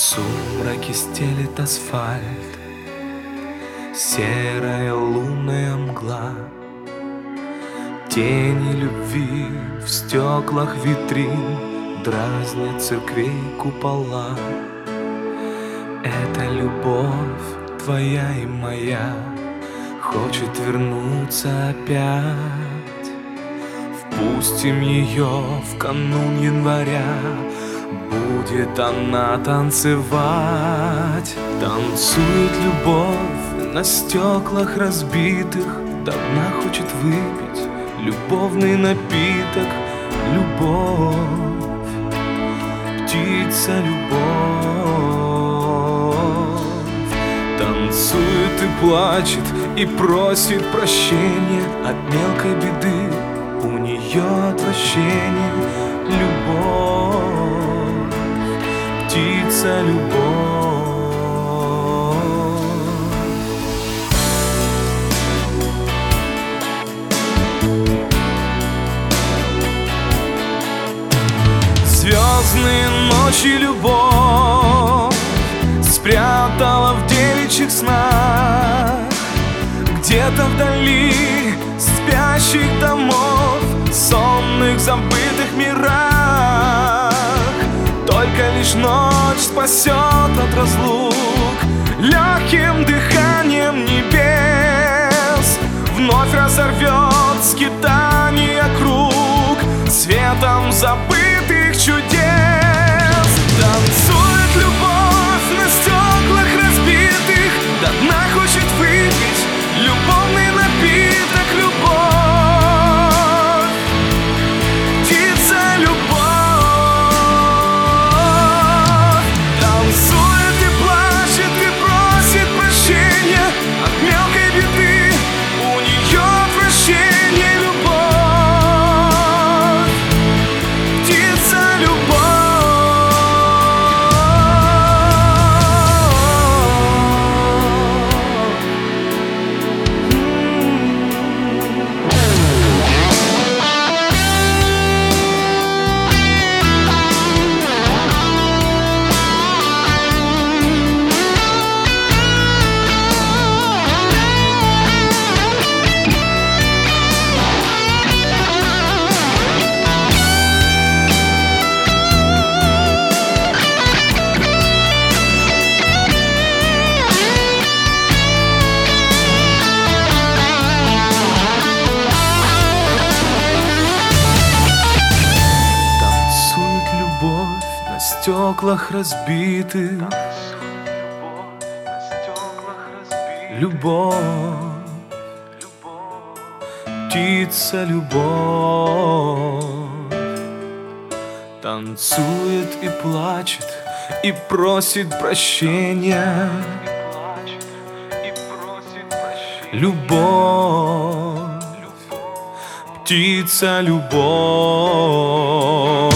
сумраке стелет асфальт серая лунная мгла. Тени любви в стеклах витрин дразнят церквей купола. Эта любовь твоя и моя хочет вернуться опять. Впустим ее в канун января, будет она танцевать. Танцует любовь на стеклах разбитых, до дна хочет выпить любовный напиток. Любовь, птица любовь, танцует и плачет, и просит прощения от мелкой беды. У нее отвращение. Любовь, птица любовь. Звездные ночи любовь спрятала в девичьих снах, где-то вдали спящих домов, сонных забытых мирах. Только лишь ночь спасет от разлук легким дыханием небес. Вновь разорвет скитания круг светом забытых чудес. Танцует любовь на стеклах разбитых, до дна хочет выпить любовный напиток. Любовь, птица любовь, танцует и плачет, и просит прощения от мелкой беды. У нее отвращение. Любовь, птица любовь. На стеклах разбитых, любовь, птица любовь, танцует и плачет, и просит прощения. Любовь, птица любовь.